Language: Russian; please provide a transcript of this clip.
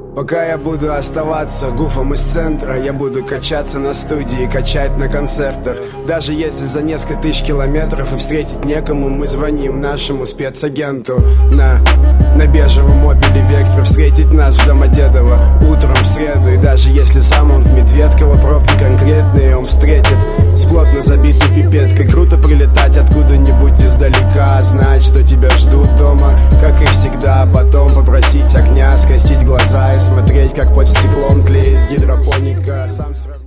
Пока я буду оставаться гуфом из центра, я буду качаться на студии, качать на концертах. Даже если за несколько тысяч километров и встретить некому, мы звоним нашему спецагенту на бежевом Opel Vectra. Встретить нас в Домодедово утром в среду. И даже если сам он в Медведково, пробки конкретные он встретит с плотно забитой пипеткой. Круто прилетать откуда-нибудь издалека, знать, что тебя ждут дома, как и всегда. Потом попросить огня, скосить глаза и смотреть, как под стеклом тлеет гидропоника. Сам